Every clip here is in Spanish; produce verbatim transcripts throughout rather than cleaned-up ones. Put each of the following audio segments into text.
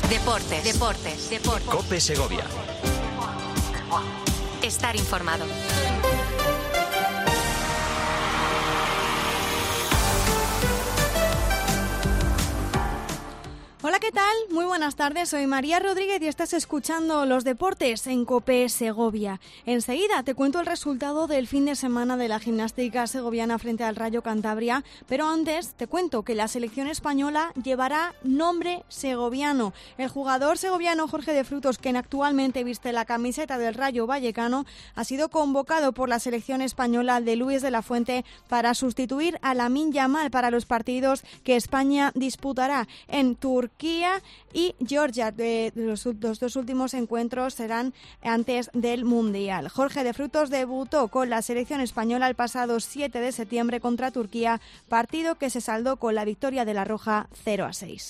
Deportes, deportes, deportes. COPE Segovia. Estar informado. Hola, ¿qué tal? Muy buenas tardes, soy María Rodríguez y estás escuchando Los Deportes en COPE Segovia. Enseguida te cuento el resultado del fin de semana de la gimnástica segoviana frente al Rayo Cantabria, pero antes te cuento que la selección española llevará nombre segoviano. El jugador segoviano Jorge de Frutos, quien actualmente viste la camiseta del Rayo Vallecano, ha sido convocado por la selección española de Luis de la Fuente para sustituir a Lamine Yamal para los partidos que España disputará en Turquía y Georgia. De los, los dos últimos encuentros serán antes del Mundial. Jorge de Frutos debutó con la selección española el pasado siete de septiembre contra Turquía, partido que se saldó con la victoria de la Roja cero a seis.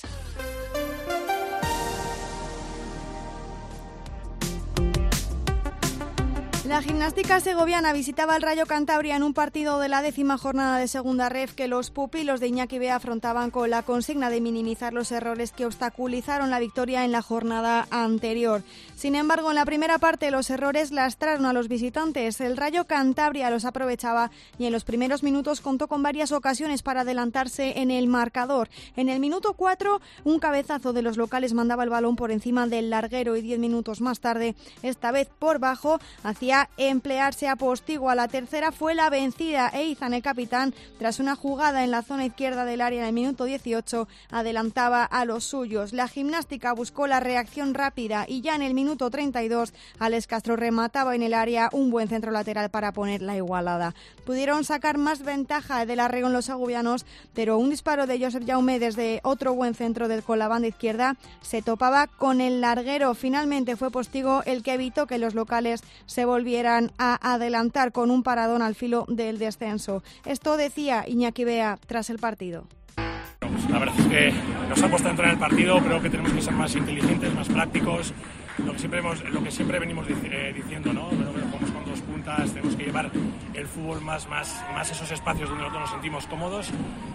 La gimnástica segoviana visitaba el Rayo Cantabria en un partido de la décima jornada de Segunda Ref que los pupilos de Iñaki Bea afrontaban con la consigna de minimizar los errores que obstaculizaron la victoria en la jornada anterior. Sin embargo, en la primera parte los errores lastraron a los visitantes. El Rayo Cantabria los aprovechaba y en los primeros minutos contó con varias ocasiones para adelantarse en el marcador. En el minuto cuatro, un cabezazo de los locales mandaba el balón por encima del larguero y diez minutos más tarde, esta vez por bajo, hacía emplearse a Postigo. A la tercera fue la vencida e Izan, el capitán, tras una jugada en la zona izquierda del área en el minuto dieciocho, adelantaba a los suyos. La gimnástica buscó la reacción rápida y ya en el minuto treinta y dos Alex Castro remataba en el área un buen centro lateral para poner la igualada. Pudieron sacar más ventaja del Arregón los segovianos, pero un disparo de Josep Jaume desde otro buen centro del, con la banda izquierda se topaba con el larguero. Finalmente fue Postigo el que evitó que los locales se volvieran a adelantar con un paradón al filo del descenso. Esto decía Iñaki Bea tras el partido. Pues la verdad es que nos ha costado entrar en el partido, creo que tenemos que ser más inteligentes, más prácticos, lo que siempre, hemos, lo que siempre venimos eh, diciendo, ¿no? Creo que jugamos con dos puntas, tenemos que llevar el fútbol más, más, más esos espacios donde nosotros nos sentimos cómodos.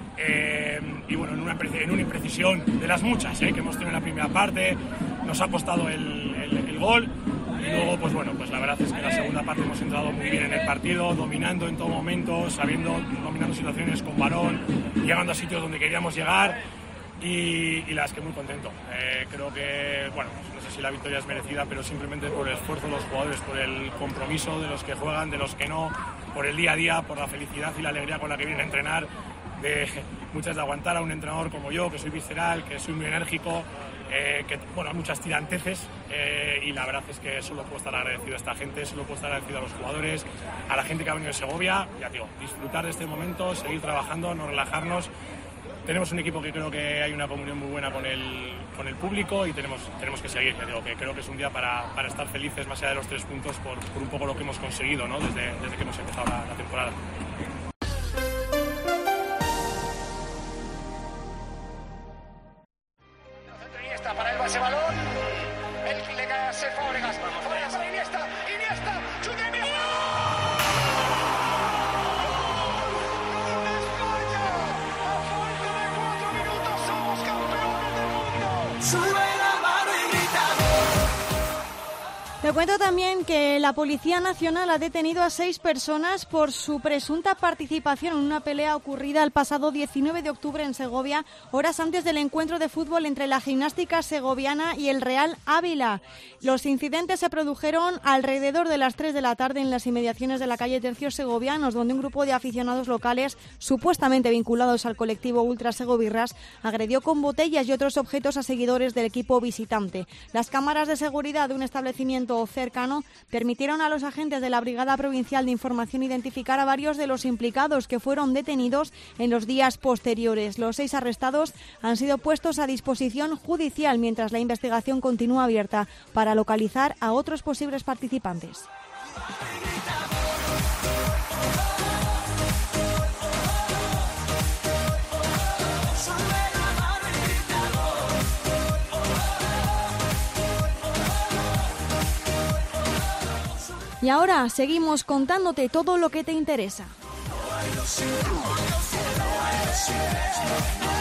Eh, y bueno, en una, en una imprecisión de las muchas eh, que hemos tenido en la primera parte, nos ha costado el, el, el gol. Y luego, pues bueno, pues la verdad es que en la segunda parte hemos entrado muy bien en el partido, dominando en todo momento, sabiendo, dominando situaciones con balón, llegando a sitios donde queríamos llegar y, y la verdad es que muy contento. Eh, creo que, bueno, no sé si la victoria es merecida, pero simplemente por el esfuerzo de los jugadores, por el compromiso de los que juegan, de los que no, por el día a día, por la felicidad y la alegría con la que vienen a entrenar, de muchas de aguantar a un entrenador como yo, que soy visceral, que soy muy enérgico, eh, que bueno, hay muchas tiranteces eh, y la verdad es que solo puedo estar agradecido a esta gente, solo puedo estar agradecido a los jugadores, a la gente que ha venido de Segovia, ya digo, disfrutar de este momento, seguir trabajando, no relajarnos. Tenemos un equipo que creo que hay una comunión muy buena con el, con el público y tenemos, tenemos que seguir, ya digo, que creo que es un día para, para estar felices más allá de los tres puntos por, por un poco lo que hemos conseguido, ¿no? desde, desde que hemos empezado la, la temporada. Para el base balón, el que le cae a Sergio Fábregas, Fábregas para Iniesta, Iniesta, chute de Iniesta. España, a falta de cuatro minutos somos campeones del mundo. Sube la mano y grita gol. Te cuento también que la Policía Nacional ha detenido a seis personas por su presunta participación en una pelea ocurrida el pasado diecinueve de octubre en Segovia, horas antes del encuentro de fútbol entre la gimnástica segoviana y el Real Ávila. Los incidentes se produjeron alrededor de las tres de la tarde en las inmediaciones de la calle Tercios Segovianos, donde un grupo de aficionados locales, supuestamente vinculados al colectivo Ultra Segovirras, agredió con botellas y otros objetos a seguidores del equipo visitante. Las cámaras de seguridad de un establecimiento cercano permitieron a los agentes de la Brigada Provincial de Información identificar a varios de los implicados que fueron detenidos en los días posteriores. Los seis arrestados han sido puestos a disposición judicial mientras la investigación continúa abierta para localizar a otros posibles participantes. Y ahora seguimos contándote todo lo que te interesa.